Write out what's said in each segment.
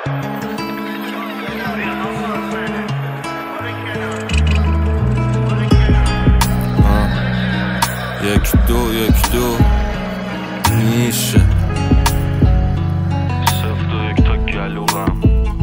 یک دو میشه 0-2-1 تا گلوغم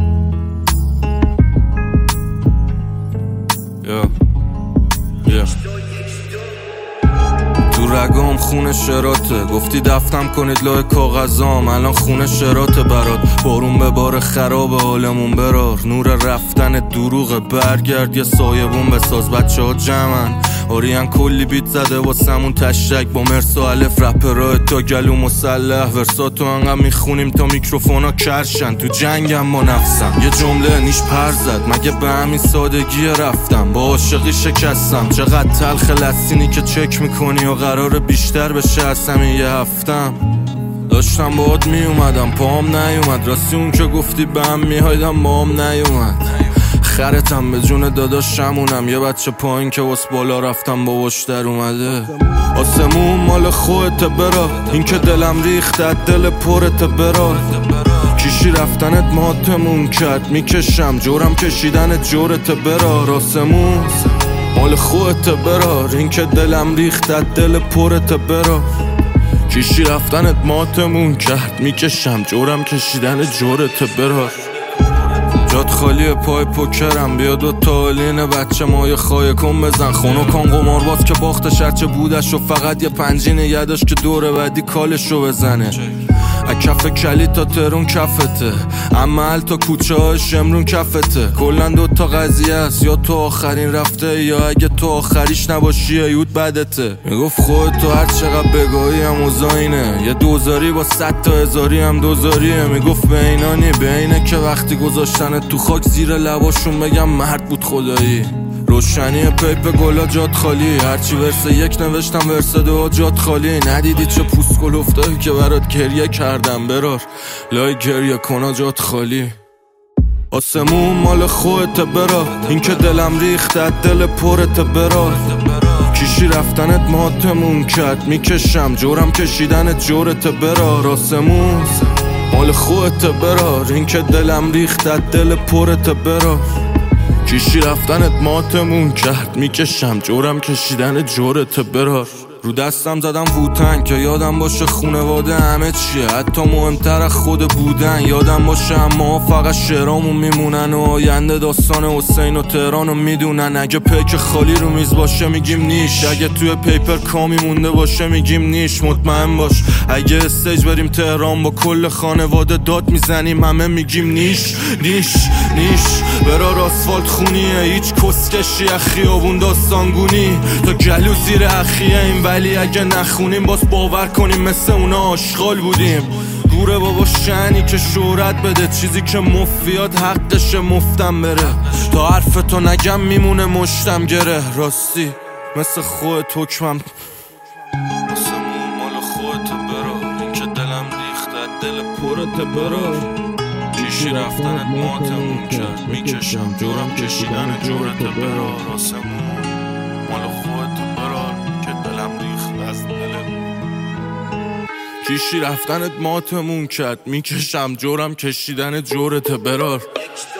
تو رگام خونه شراته، گفتی دفتم کنید لای کاغذام، الان خونه شراته برات. بارون به بار خراب حالمون برار، نور رفتن دروغه، برگرد یه سایبون بساز. بچه ها جمعن آریان کلی بیت زده واسمون تشک با مرس و الف، رپرهای تا گلو مسلح، ورساتو انقدر میخونیم تا میکروفونا کرشن. تو جنگم با نفسم، یه جمله نیش پر زد، مگه به همین سادگی رفتم با عاشقی شکستم. چقدر تلخ لسینی که چک میکنی و قرار بیشتر بشه از همین یه هفتم. داشتم باهات میومدم پام نیومد، راستی اون که گفتی به هم میهایدم با هم نیومد. خرتم به جون داداشمونم، یه بچه پایین که واس بالا رفتم باباش در اومده. آسمون مال خودت برا، این که دلم ریخت دل پرت برا. کیشی رفتنت ماتمون کرد، میکشم جورم کشیدن جورت برا. آسمون مال خودت برا، این که دلم ریخت دل پرت برا. کیشی رفتنت ماتمون کرد، میکشم جورم کشیدن جورت برا. جات خالی پای پوکرم، بیا دو تالین بچه مای خواهی کن بزن. خونو کن قمارباز که باختش هرچه بودش و فقط یه پنجی نگه داشت که دور بعدی کالشو بزنه. کف کلی تا ترون کفته، عمل تا کوچه های شمرون کفته. کلن دوتا قضیه است، یا تو آخرین رفته یا اگه تو آخریش نباشی یود بدته. میگفت خود تو هر چقدر بگاهی هم اوزاینه، یه دوزاری با 100 تا هزاری هم دوزاریه. میگفت بینانی بینه که وقتی گذاشتن تو خاک زیر لباشون بگم مرد بود خدایی. روشنی پیپ گلا جات خالی، هرچی ورس یک نوشتم ورس دو جات خالی. ندیدی چه پوست گل افتایی که برات گریه کردم برار، لای گریه کنا جات خالی. آسمون مال خودت برا، این که دلم ریخت دل پرت برا. کیشی رفتنت ماتمون کرد، میکشم جورم کشیدن جورت برا. آسمون مال خودت برا، این که دلم ریخت دل پرت برا. کیشی رفتنت ماتمون کرد، میکشم جورم کشیدن جورت برار. رو دستم زدم ووتن که یادم باشه خونواده همه چیه، حتی مهمتر از خود بودن. یادم باشه اما فقط شعرامون میمونن و آینده داستان حسین و تهرانو میدونن. اگه پیک خالی رو میز باشه میگیم نیش، اگه توی پیپر کامی مونده باشه میگیم نیش. مطمئن باش اگه استیج بریم تهران با کل خانواده داد میزنیم همه میگیم نیش نیش نیش. برار آسفالت خونیه، هیچ کسکشی از خیابون داستانگونی تا گلو زیر اخیه این، ولی اگه نخونیم باز باور کنیم مثل اونا آشغال بودیم. گوره بابا شنی که شهرت بده، چیزی که مفیاد حقش مفتم بره. تا حرف تو نگم میمونه مشتم گره، راستی مثل خودت حکمم. آسمون مال خودت برا، این که دلم ریخت دل پرت برا. کیشی رفتنت ماتمون کرد، میکشم جورم کشیدن جورت برا. آسمون مال خودت برا، که دلم ریخت از دل. کیشی رفتنت ماتمون کرد، میکشم جورم کشیدن جورت برار.